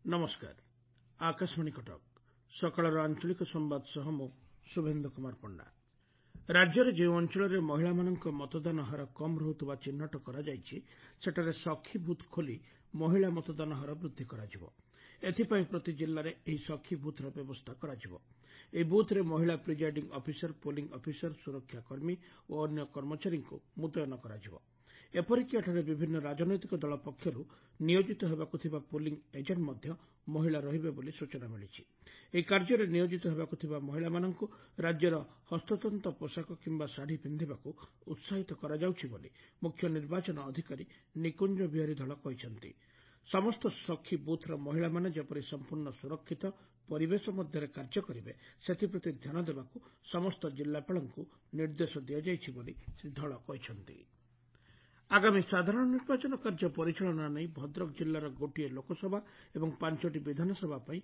नमस्कार आकाशवाणी कटक सकाळर आंचलिक संवाद सह मु शुभेन्दु कुमार पंडा राज्य में जो अंचल महिला मतदान हार कम रहुवा चिन्हट कर सखी बुथ खोली महिला मतदान हार वृद्धि कर प्रति जिले में यह सखी बुथर व्यवस्था कर बुथ्रे महिला प्रिजाइडिंग अफिसर पोलिंग अफिसर सुरक्षाकर्मी और अन्य कर्मचारी मुतयन कर एपरिक एठारे विभिन्न राजनैतिक दल पक्षर नियोजित होगा पोलिंग एजेंट मध्य महिला रहिबे बोली सूचना मिली ଏହି କାର୍ଯ୍ୟରେ ନିୟୋଜିତ ହେବାକୁ ଥିବା ମହିଳାମାନଙ୍କୁ ରାଜ୍ୟର ହସ୍ତତନ୍ତ ପୋଷାକ କିମ୍ବା ଶାଢ଼ୀ ପିନ୍ଧିବାକୁ ଉତ୍ସାହିତ କରାଯାଉଛି ବୋଲି ମୁଖ୍ୟ ନିର୍ବାଚନ ଅଧିକାରୀ ନିକୁଞ୍ଜ ବିହାରୀ ଧଳ କହିଛନ୍ତି ସମସ୍ତ ସଖୀ ବୁଥର ମହିଳାମାନେ ଯେପରି ସମ୍ପୂର୍ଣ୍ଣ ସୁରକ୍ଷିତ ପରିବେଶ ମଧ୍ୟରେ କାର୍ଯ୍ୟ କରିବେ ସେଥିପ୍ରତି ଧ୍ୟାନ ଦେବାକୁ ସମସ୍ତ ଜିଲ୍ଲାପାଳଙ୍କୁ ନିର୍ଦ୍ଦେଶ ଦିଆଯାଇଛି ବୋଲି ଶ୍ରୀ ଧଳ କହିଛନ୍ତି ଆଗାମୀ ସାଧାରଣ ନିର୍ବାଚନ କାର୍ଯ୍ୟ ପରିଚାଳନା ନେଇ ଭଦ୍ରକ ଜିଲ୍ଲାର ଗୋଟିଏ ଲୋକସଭା ଏବଂ 5ଟି ବିଧାନସଭା ପାଇଁ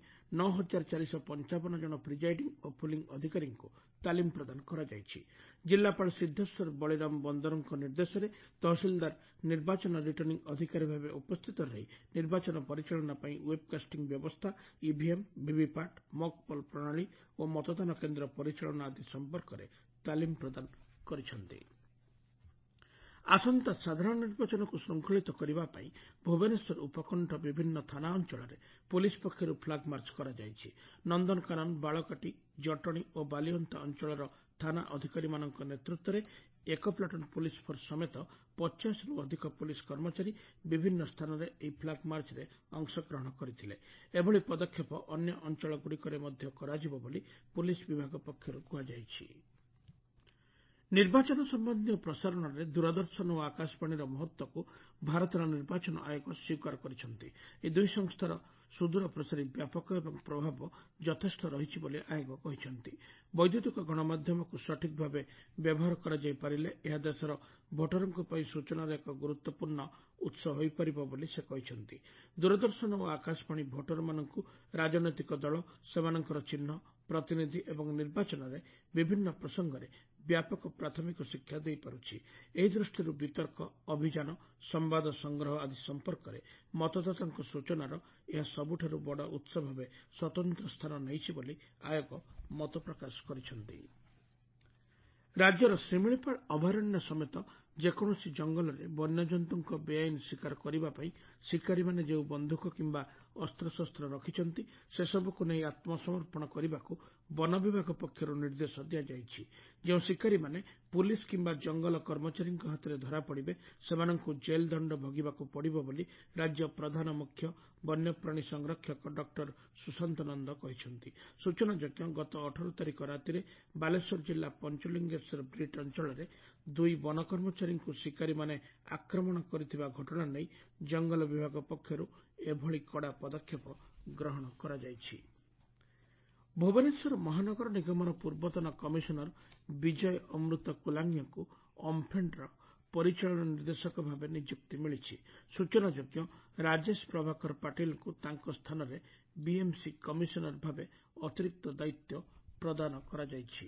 9455 ଜଣ ପ୍ରିଜାଇଡିଂ ଓ ପୁଲିଂ ଅଧିକାରୀଙ୍କୁ ତାଲିମ ପ୍ରଦାନ କରାଯାଇଛି ଜିଲ୍ଲାପାଳ ସିଦ୍ଧେଶ୍ୱର ବଳିରାମ ବନ୍ଦରଙ୍କ ନିର୍ଦ୍ଦେଶରେ ତହସିଲଦାର ନିର୍ବାଚନ ରିଟର୍ଣ୍ଣିଂ ଅଧିକାରୀ ଭାବେ ଉପସ୍ଥିତ ରହି ନିର୍ବାଚନ ପରିଚାଳନା ପାଇଁ ୱେବକାଷ୍ଟିଂ ବ୍ୟବସ୍ଥା ଇଭିଏମ୍ ଭିଭିପାଟ୍ ମକ୍ ପୋଲ୍ ପ୍ରଣାଳୀ ଓ ମତଦାନ କେନ୍ଦ୍ର ପରିଚାଳନା ଆଦି ସମ୍ପର୍କରେ ତାଲିମ ପ୍ରଦାନ କରିଛନ୍ତି ଆସନ୍ତା ସାଧାରଣ ନିର୍ବାଚନକୁ ଶୃଙ୍ଖଳିତ କରିବା ପାଇଁ ଭୁବନେଶ୍ୱର ଉପକଣ୍ଠ ବିଭିନ୍ନ ଥାନା ଅଞ୍ଚଳରେ ପୁଲିସ୍ ପକ୍ଷରୁ ଫ୍ଲାଗ୍ ମାର୍ଚ୍ଚ କରାଯାଇଛି ନନ୍ଦନକାନନ ବାଳକାଟି ଜଟଣୀ ଓ ବାଲିଅନ୍ତା ଅଞ୍ଚଳର ଥାନା ଅଧିକାରୀମାନଙ୍କ ନେତୃତ୍ୱରେ ଏକ ପ୍ଲାଟୁନ ପୁଲିସ୍ ଫୋର୍ସ ସମେତ 50ରୁ ଅଧିକ ପୁଲିସ୍ କର୍ମଚାରୀ ବିଭିନ୍ନ ସ୍ଥାନରେ ଏହି ଫ୍ଲାଗ୍ ମାର୍ଚ୍ଚରେ ଅଂଶଗ୍ରହଣ କରିଥିଲେ ଏଭଳି ପଦକ୍ଷେପ ଅନ୍ୟ ଅଞ୍ଚଳଗୁଡ଼ିକରେ ମଧ୍ୟ କରାଯିବ ବୋଲି ପୁଲିସ୍ ବିଭାଗ ପକ୍ଷରୁ କୁହାଯାଇଛି ନିର୍ବାଚନ ସମ୍ବନ୍ଧୀୟ ପ୍ରସାରଣରେ ଦୂରଦର୍ଶନ ଓ ଆକାଶବାଣୀର ମହତ୍ୱକୁ ଭାରତର ନିର୍ବାଚନ ଆୟୋଗ ସ୍ୱୀକାର କରିଛନ୍ତି ଏହି ଦୁଇ ସଂସ୍ଥାର ସୁଦୂର ପ୍ରସାରୀ ବ୍ୟାପକ ଏବଂ ପ୍ରଭାବ ଯଥେଷ୍ଟ ରହିଛି ବୋଲି ଆୟୋଗ କହିଛନ୍ତି ବୈଦ୍ୟୁତିକ ଗଣମାଧ୍ୟମକୁ ସଠିକ୍ ଭାବେ ବ୍ୟବହାର କରାଯାଇପାରିଲେ ଏହା ଦେଶର ଭୋଟରଙ୍କ ପାଇଁ ସୂଚନାର ଏକ ଗୁରୁତ୍ୱପୂର୍ଣ୍ଣ ଉତ୍ସ ହୋଇପାରିବ ବୋଲି ସେ କହିଛନ୍ତି ଦୂରଦର୍ଶନ ଓ ଆକାଶବାଣୀ ଭୋଟରମାନଙ୍କୁ ରାଜନୈତିକ ଦଳ ସେମାନଙ୍କର ଚିହ୍ନ ପ୍ରତିନିଧି ଏବଂ ନିର୍ବାଚନରେ ବିଭିନ୍ନ ପ୍ରସଙ୍ଗରେ ବ୍ୟାପକ ପ୍ରାଥମିକ ଶିକ୍ଷା ଦେଇପାରୁଛି ଏହି ଦୃଷ୍ଟିରୁ ବିତର୍କ ଅଭିଯାନ ସମ୍ବାଦ ସଂଗ୍ରହ ଆଦି ସମ୍ପର୍କରେ ମତଦାତାଙ୍କ ସୂଚନାର ଏହା ସବୁଠାରୁ ବଡ଼ ଉତ୍ସ ଭାବେ ସ୍ୱତନ୍ତ୍ର ସ୍ଥାନ ନେଇଛି ବୋଲି ଆୟୋଗ ମତ ପ୍ରକାଶ କରିଛନ୍ତି ରାଜ୍ୟର ଶିମିଳିପାଳ ଅଭୟାରଣ୍ୟ ସମେତ ଯେକୌଣସି ଜଙ୍ଗଲରେ ବନ୍ୟଜନ୍ତୁଙ୍କ ବେଆଇନ ଶିକାର କରିବା ପାଇଁ ଶିକାରୀମାନେ ଯେଉଁ ବନ୍ଧୁକ କିମ୍ବା ଅସ୍ତ୍ରଶସ୍ତ୍ର ରଖିଛନ୍ତି ସେସବୁକୁ ନେଇ ଆତ୍ମସମର୍ପଣ କରିବାକୁ ବନ ବିଭାଗ ପକ୍ଷରୁ ନିର୍ଦ୍ଦେଶ ଦିଆଯାଇଛି ଯେଉଁ ଶିକାରୀମାନେ ପୁଲିସ୍ କିମ୍ବା ଜଙ୍ଗଲ କର୍ମଚାରୀଙ୍କ ହାତରେ ଧରାପଡ଼ିବେ ସେମାନଙ୍କୁ ଜେଲ୍ ଦଣ୍ଡ ଭୋଗିବାକୁ ପଡ଼ିବ ବୋଲି ରାଜ୍ୟ ପ୍ରଧାନ ମୁଖ୍ୟ ବନ୍ୟପ୍ରାଣୀ ସଂରକ୍ଷକ ଡକ୍ଟର ସୁଶାନ୍ତ ନନ୍ଦ କହିଛନ୍ତି ସୂଚନାଯୋଗ୍ୟ ଗତ 18 ତାରିଖ ରାତିରେ ବାଲେଶ୍ୱର ଜିଲ୍ଲା ପଞ୍ଚଲିଙ୍ଗେଶ୍ୱର ବ୍ରିଟ୍ ଅଞ୍ଚଳରେ ଦୁଇ ବନ କର୍ମଚାରୀଙ୍କୁ ଶିକାରୀମାନେ ଆକ୍ରମଣ କରିଥିବା ଘଟଣା ନେଇ ଜଙ୍ଗଲ ବିଭାଗ ପକ୍ଷରୁ ଏଭଳି କଡ଼ା ପଦକ୍ଷେପ ଗ୍ରହଣ କରାଯାଇଛି ଭୁବନେଶ୍ୱର ମହାନଗର ନିଗମର ପୂର୍ବତନ କମିଶନର ବିଜୟ ଅମୃତ କୁଲାଙ୍ଗେଙ୍କୁ ଅମ୍ଫେଡ୍ର ପରିଚାଳନା ନିର୍ଦ୍ଦେଶକ ଭାବେ ନିଯୁକ୍ତି ମିଳିଛି ସୂଚନାଯୋଗ୍ୟ ରାଜେଶ ପ୍ରଭାକର ପାଟିଲଙ୍କୁ ତାଙ୍କ ସ୍ଥାନରେ ବିଏମ୍ସି କମିଶନର ଭାବେ ଅତିରିକ୍ତ ଦାୟିତ୍ୱ ପ୍ରଦାନ କରାଯାଇଛି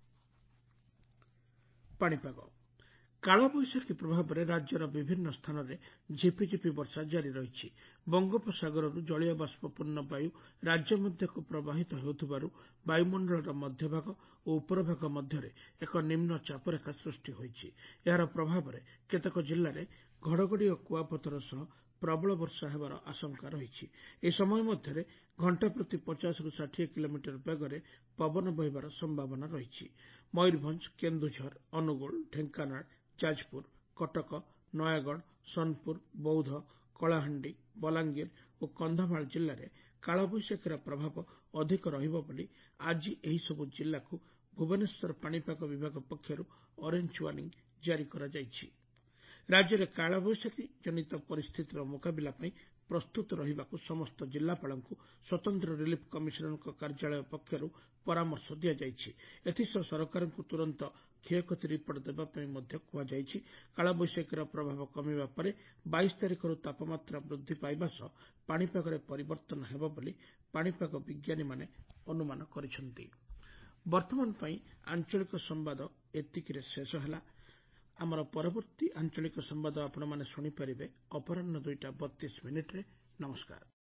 ପାଣିପାଗ କାଳବୈଶାଖୀ ପ୍ରଭାବରେ ରାଜ୍ୟର ବିଭିନ୍ନ ସ୍ଥାନରେ ଝିପିଝିପି ବର୍ଷା ଜାରି ରହିଛି ବଙ୍ଗୋପସାଗରରୁ ଜଳୀୟ ବାଷ୍ପପୂର୍ଣ୍ଣ ବାୟୁ ରାଜ୍ୟ ମଧ୍ୟକୁ ପ୍ରବାହିତ ହେଉଥିବାରୁ ବାୟୁମଣ୍ଡଳର ମଧ୍ୟଭାଗ ଓ ଉପରଭାଗ ମଧ୍ୟରେ ଏକ ନିମ୍ନ ଚାପରେଖା ସୃଷ୍ଟି ହୋଇଛି ଏହାର ପ୍ରଭାବରେ କେତେକ ଜିଲ୍ଲାରେ ଘଡ଼ଘଡ଼ି ଓ କୁଆପଥର ସହ ପ୍ରବଳ ବର୍ଷା ହେବାର ଆଶଙ୍କା ରହିଛି ଏହି ସମୟ ମଧ୍ୟରେ ଘଣ୍ଟା ପ୍ରତି 50ରୁ 60 କିଲୋମିଟର ବେଗରେ ପବନ ବହିବାର ସମ୍ଭାବନା ରହିଛି ମୟୂରଭଞ୍ଜ କେନ୍ଦୁଝର ଅନୁଗୁଳ ଢେଙ୍କାନାଳ ଯାଜପୁର କଟକ ନୟାଗଡ଼ ସୋନପୁର ବୌଦ୍ଧ କଳାହାଣ୍ଡି ବଲାଙ୍ଗୀର ଓ କନ୍ଧମାଳ ଜିଲ୍ଲାରେ କାଳବୈଶାଖୀର ପ୍ରଭାବ ଅଧିକ ରହିବ ବୋଲି ଆଜି ଏହିସବୁ ଜିଲ୍ଲାକୁ ଭୁବନେଶ୍ୱର ପାଣିପାଗ ବିଭାଗ ପକ୍ଷରୁ ଅରେଞ୍ଜ ୱାର୍ଣ୍ଣିଂ ଜାରି କରାଯାଇଛି ରାଜ୍ୟରେ କାଳବୈଶାଖୀ ଜନିତ ପରିସ୍ଥିତିର ମୁକାବିଲା ପାଇଁ ପ୍ରସ୍ତୁତ ରହିବାକୁ ସମସ୍ତ ଜିଲ୍ଲାପାଳଙ୍କୁ ସ୍ୱତନ୍ତ୍ର ରିଲିଫ୍ କମିଶନରଙ୍କ କାର୍ଯ୍ୟାଳୟ ପକ୍ଷରୁ ପରାମର୍ଶ ଦିଆଯାଇଛି ଏଥିସହ ସରକାରଙ୍କୁ ତୁରନ୍ତ କ୍ଷୟକ୍ଷତି ରିପୋର୍ଟ ଦେବା ପାଇଁ ମଧ୍ୟ କୁହାଯାଇଛି କାଳବୈଶାଖୀର ପ୍ରଭାବ କମିବା ପରେ 22 ତାରିଖରୁ ତାପମାତ୍ରା ବୃଦ୍ଧି ପାଇବା ସହ ପାଣିପାଗରେ ପରିବର୍ତ୍ତନ ହେବ ବୋଲି ପାଣିପାଗ ବିଜ୍ଞାନୀମାନେ ଅନୁମାନ କରିଛନ୍ତି ବର୍ତ୍ତମାନ ପାଇଁ ଆଞ୍ଚଳିକ ସମ୍ବାଦ ଏତିକିରେ ଶେଷ ହେଲା ଆମର ପରବର୍ତ୍ତୀ ଆଞ୍ଚଳିକ ସମ୍ବାଦ ଆପଣମାନେ ଶୁଣିପାରିବେ ଅପରାହ୍ନ 2ଟା 32 ମିନିଟ୍ରେ ନମସ୍କାର